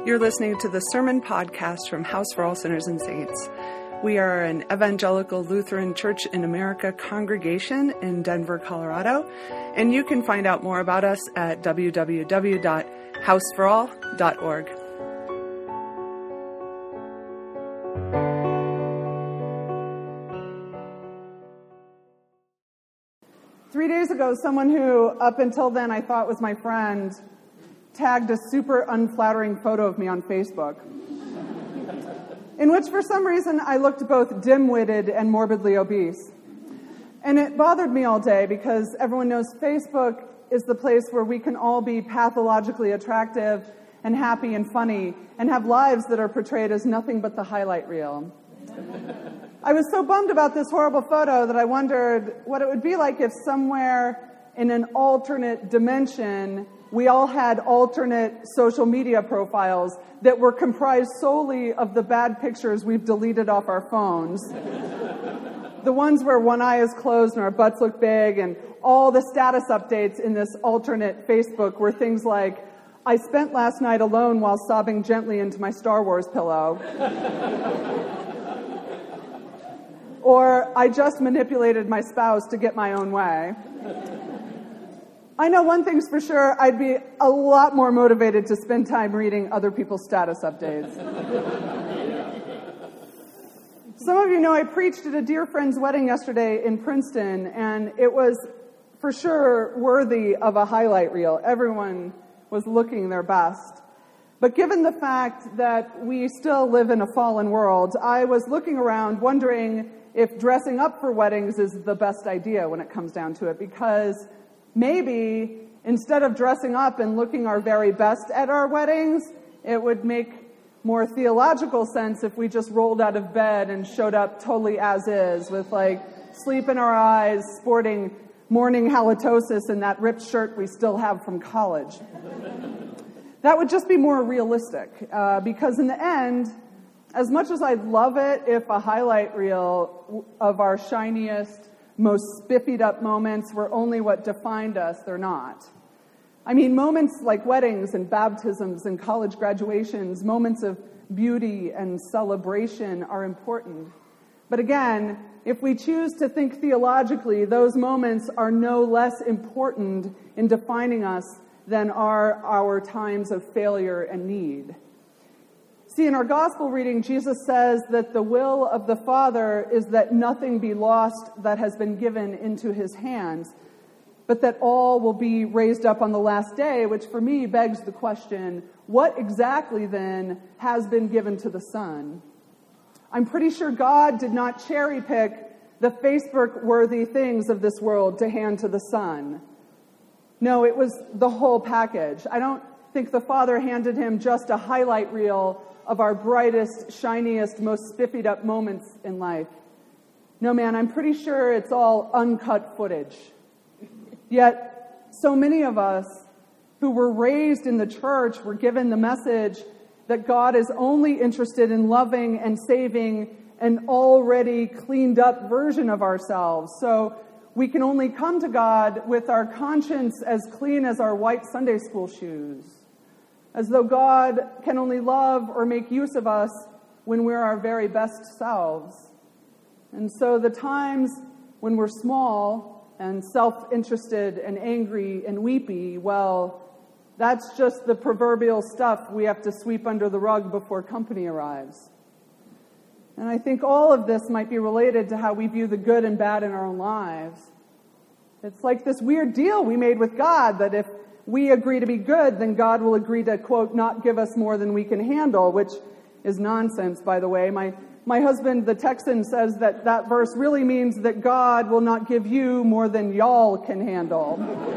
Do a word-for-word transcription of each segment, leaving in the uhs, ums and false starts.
You're listening to the Sermon Podcast from House for All Sinners and Saints. We are an evangelical Lutheran Church in America congregation in Denver, Colorado, and you can find out more about us at w w w dot house for all dot org. Three days ago, someone who up until then I thought was my friend tagged a super unflattering photo of me on Facebook, in which for some reason I looked both dim-witted and morbidly obese. And it bothered me all day because everyone knows Facebook is the place where we can all be pathologically attractive and happy and funny and have lives that are portrayed as nothing but the highlight reel. I was so bummed about this horrible photo that I wondered what it would be like if somewhere in an alternate dimension we all had alternate social media profiles that were comprised solely of the bad pictures we've deleted off our phones. The ones where one eye is closed and our butts look big, and all the status updates in this alternate Facebook were things like, I spent last night alone while sobbing gently into my Star Wars pillow. Or, I just manipulated my spouse to get my own way. I know one thing's for sure, I'd be a lot more motivated to spend time reading other people's status updates. Some of you know I preached at a dear friend's wedding yesterday in Princeton, and it was for sure worthy of a highlight reel. Everyone was looking their best. But given the fact that we still live in a fallen world, I was looking around wondering if dressing up for weddings is the best idea when it comes down to it, because maybe instead of dressing up and looking our very best at our weddings, it would make more theological sense if we just rolled out of bed and showed up totally as is, with like sleep in our eyes, sporting morning halitosis and that ripped shirt we still have from college. That would just be more realistic, uh, because in the end, as much as I'd love it if a highlight reel of our shiniest, most spiffied up moments were only what defined us, they're not. I mean, moments like weddings and baptisms and college graduations, moments of beauty and celebration are important. But again, if we choose to think theologically, those moments are no less important in defining us than are our times of failure and need. See, in our gospel reading, Jesus says that the will of the Father is that nothing be lost that has been given into his hands, but that all will be raised up on the last day, which for me begs the question, what exactly then has been given to the Son? I'm pretty sure God did not cherry pick the Facebook-worthy things of this world to hand to the Son. No, it was the whole package. I don't think the Father handed him just a highlight reel of our brightest, shiniest, most spiffied up moments in life. No, man, I'm pretty sure it's all uncut footage. Yet, so many of us who were raised in the church were given the message that God is only interested in loving and saving an already cleaned up version of ourselves. So we can only come to God with our conscience as clean as our white Sunday school shoes, as though God can only love or make use of us when we're our very best selves. And so the times when we're small and self-interested and angry and weepy, well, that's just the proverbial stuff we have to sweep under the rug before company arrives. And I think all of this might be related to how we view the good and bad in our own lives. It's like this weird deal we made with God that if we agree to be good, then God will agree to, quote, not give us more than we can handle, which is nonsense, by the way. My my husband, the Texan, says that that verse really means that God will not give you more than y'all can handle.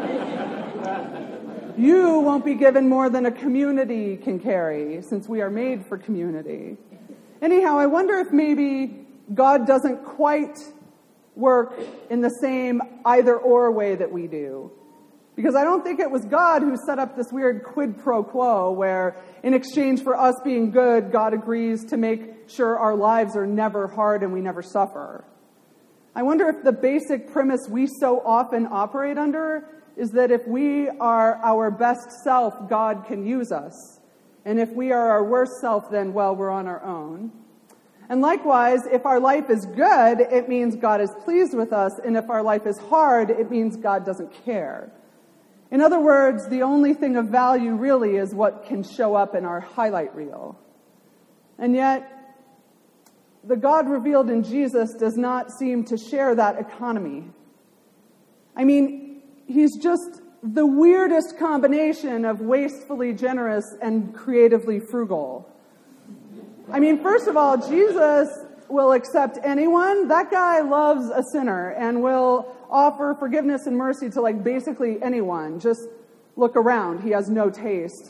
You won't be given more than a community can carry, since we are made for community. Anyhow, I wonder if maybe God doesn't quite work in the same either-or way that we do. Because I don't think it was God who set up this weird quid pro quo where in exchange for us being good, God agrees to make sure our lives are never hard and we never suffer. I wonder if the basic premise we so often operate under is that if we are our best self, God can use us. And if we are our worst self, then, well, we're on our own. And likewise, if our life is good, it means God is pleased with us. And if our life is hard, it means God doesn't care. In other words, the only thing of value really is what can show up in our highlight reel. And yet, the God revealed in Jesus does not seem to share that economy. I mean, he's just the weirdest combination of wastefully generous and creatively frugal. I mean, first of all, Jesus will accept anyone. That guy loves a sinner and will offer forgiveness and mercy to, like, basically anyone. Just look around. He has no taste.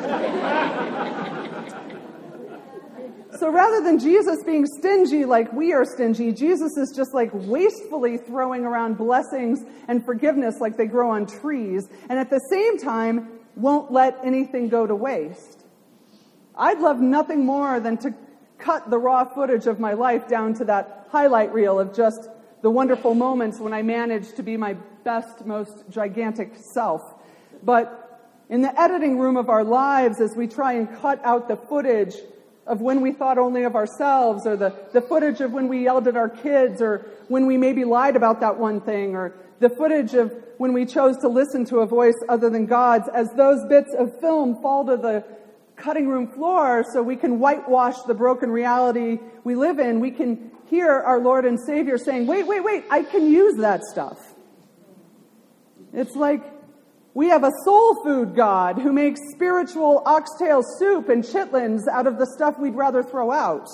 So rather than Jesus being stingy like we are stingy, Jesus is just like wastefully throwing around blessings and forgiveness like they grow on trees, and at the same time won't let anything go to waste. I'd love nothing more than to cut the raw footage of my life down to that highlight reel of just the wonderful moments when I managed to be my best, most gigantic self. But in the editing room of our lives, as we try and cut out the footage of when we thought only of ourselves, or the, the footage of when we yelled at our kids, or when we maybe lied about that one thing, or the footage of when we chose to listen to a voice other than God's, as those bits of film fall to the cutting room floor so we can whitewash the broken reality we live in, we can hear our Lord and Savior saying, wait, wait, wait, I can use that stuff. It's like we have a soul food God who makes spiritual oxtail soup and chitlins out of the stuff we'd rather throw out.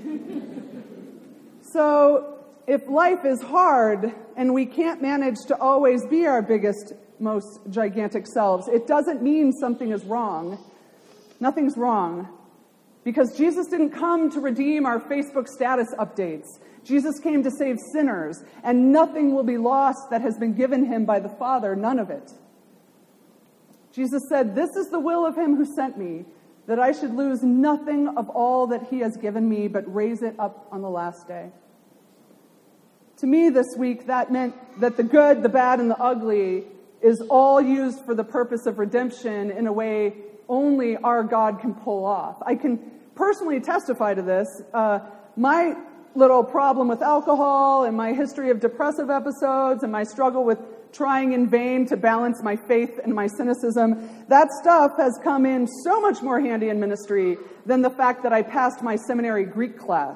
So if life is hard and we can't manage to always be our biggest, most gigantic selves, it doesn't mean something is wrong. Nothing's wrong. Because Jesus didn't come to redeem our Facebook status updates. Jesus came to save sinners, and nothing will be lost that has been given him by the Father, none of it. Jesus said, "This is the will of him who sent me, that I should lose nothing of all that he has given me, but raise it up on the last day." To me this week, that meant that the good, the bad, and the ugly is all used for the purpose of redemption in a way only our God can pull off. I can personally testify to this. Uh, my little problem with alcohol and my history of depressive episodes and my struggle with trying in vain to balance my faith and my cynicism, that stuff has come in so much more handy in ministry than the fact that I passed my seminary Greek class.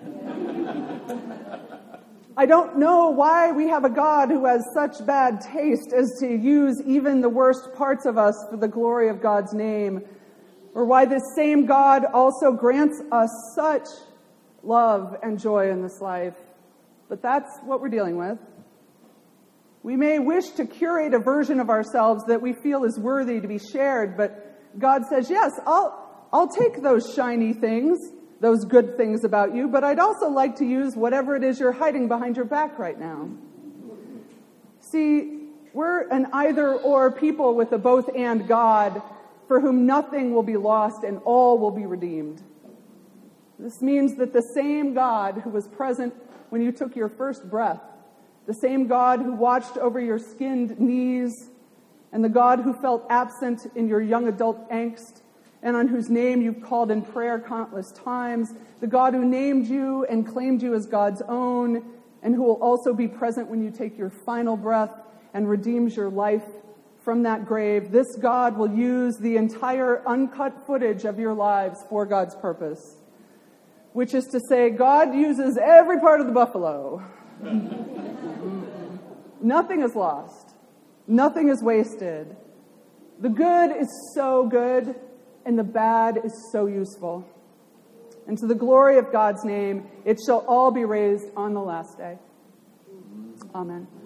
I don't know why we have a God who has such bad taste as to use even the worst parts of us for the glory of God's name, or why this same God also grants us such love and joy in this life. But that's what we're dealing with. We may wish to curate a version of ourselves that we feel is worthy to be shared, but God says, yes, I'll, I'll take those shiny things, those good things about you, but I'd also like to use whatever it is you're hiding behind your back right now. See, we're an either-or people with a both-and God for whom nothing will be lost and all will be redeemed. This means that the same God who was present when you took your first breath, the same God who watched over your skinned knees, and the God who felt absent in your young adult angst, and on whose name you've called in prayer countless times, the God who named you and claimed you as God's own, and who will also be present when you take your final breath and redeems your life from that grave, this God will use the entire uncut footage of your lives for God's purpose, which is to say, God uses every part of the buffalo. Nothing is lost. Nothing is wasted. The good is so good, and the bad is so useful. And to the glory of God's name, it shall all be raised on the last day. Amen.